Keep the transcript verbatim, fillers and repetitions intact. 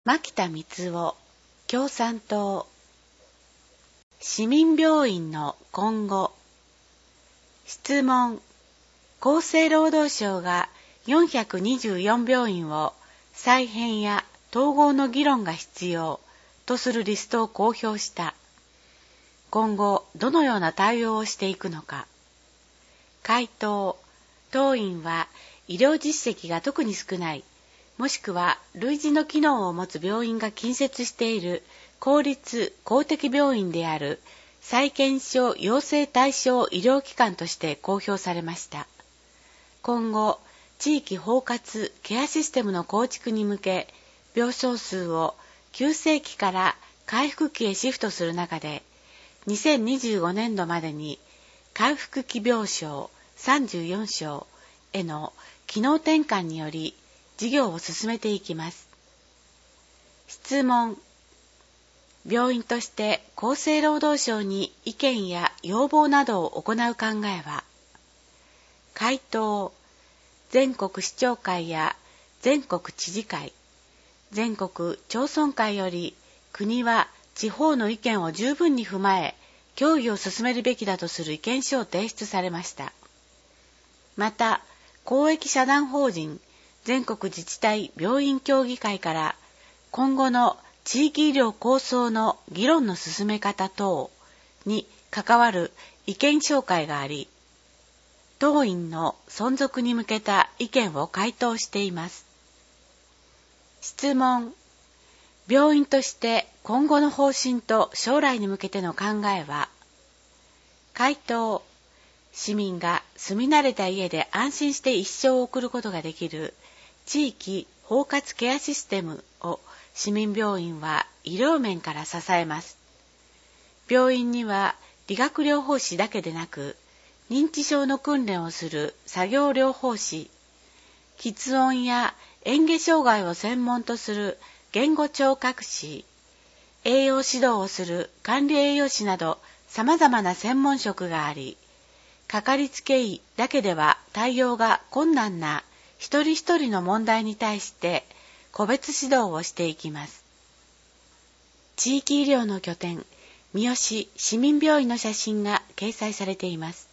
牧田光雄、共産党。市民病院の今後。質問。厚生労働省がよんひゃくにじゅうよん病院を再編や統合の議論が必要とするリストを公表した。今後、どのような対応をしていくのか。回答。当院は医療実績が特に少ない、もしくは類似の機能を持つ病院が近接している公立公的病院である再検証要請対象医療機関として公表されました。今後、地域包括ケアシステムの構築に向け、病床数を急性期から回復期へシフトする中で、にせんにじゅうごねんどまでに回復期病床さんじゅうよんしょうへの機能転換により事業を進めていきます。質問。病院として厚生労働省に意見や要望などを行う考えは。回答。全国市長会や全国知事会、全国町村会より国は地方の意見を十分に踏まえ、協議を進めるべきだとする意見書を提出されました。また、公益社団法人全国自治体病院協議会から今後の地域医療構想の議論の進め方等に関わる意見紹介があり、当院の存続に向けた意見を回答しています。質問。病院として今後の方針と将来に向けての考えは。回答。市民が住み慣れた家で安心して一生を送ることができる地域包括ケアシステムを市民病院は医療面から支えます。病院には理学療法士だけでなく、認知症の訓練をする作業療法士、喫音や嚥下障害を専門とする言語聴覚士、栄養指導をする管理栄養士など様々な専門職があり、かかりつけ医だけでは対応が困難な一人一人の問題に対して個別指導をしていきます。地域医療の拠点、三好市民病院の写真が掲載されています。